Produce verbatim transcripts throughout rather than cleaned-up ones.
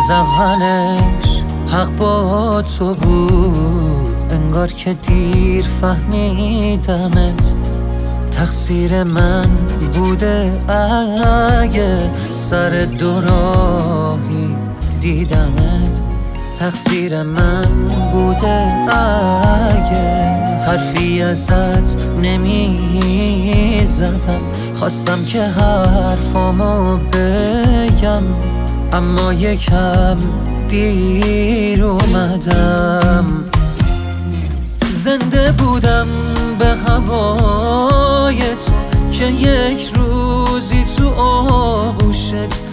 از اولش حق با تو بود، انگار که دیر فهمیدمت. تقصیر من بوده اگه سر دو راهی دیدمت. تقصیر من بوده اگه حرفی ازت نمی زدم. خواستم که حرفامو بگم اما یکم دیر اومدم. زنده بودم به هوای تو که یک روزی تو آغوشت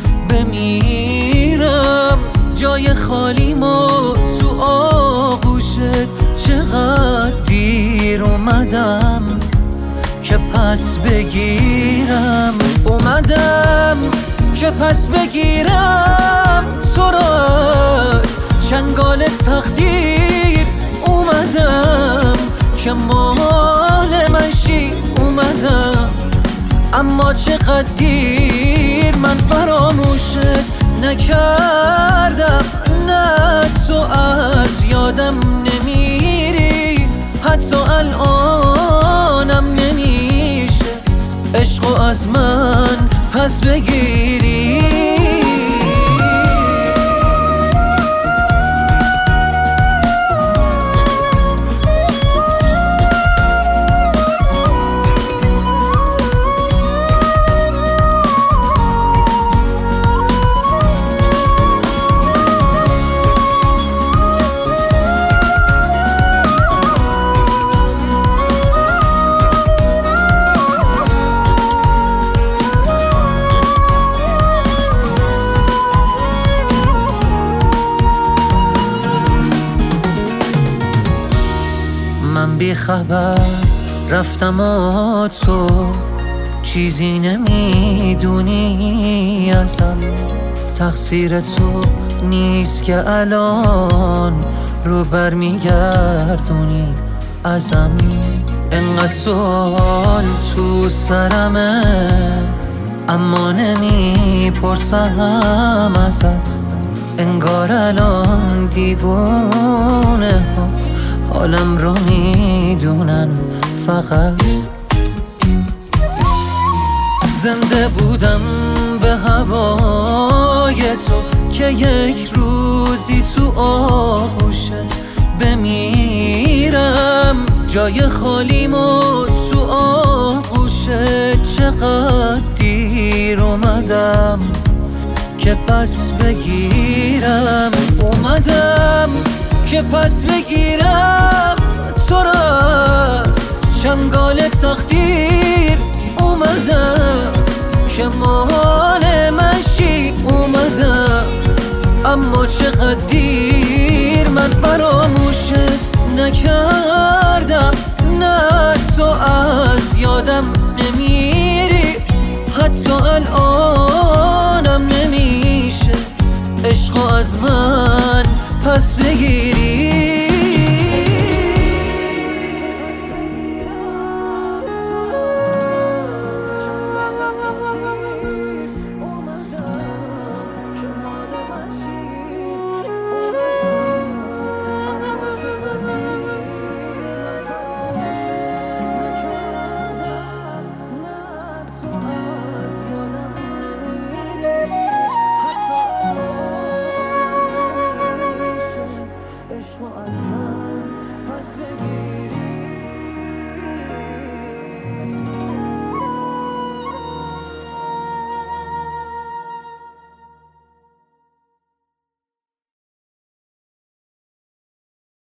بمیرم. جای خالیمو تو آغوشت چقدر دیر اومدم که پس بگیرم. اومدم که پس بگیرم تو را از چنگال تقدیر. اومدم که مال من شی. اومدم اما چقدر دیر من فراموشت نکردم. نه تو از یادم نمیری، حتی الانم نمیشه عشقو از من پس بگیری. من بی خبر رفتم و تو چیزی نمیدونی ازم. تقصیر تو نیست که الان رو بر میگردونی ازم. انقدر سوال تو سرمه اما نمیپرسم ازت. انگار الان دیوونه ها حالم رو میدونن فقط. زنده بودم به هوای تو که یک روزی تو آغوشت بمیرم. جای خالیمو تو آغوشت چقدر دیر اومدم که پس بگیرم. اومدم که پس بگیرم تو را از چنگال تقدیر. اومدم که مال من شی. اومدم اما چقدر دیر من فراموشت نکردم. نه تو از یادم نمیری، حتی الانم نمیشه عشقو از من پس بگیری.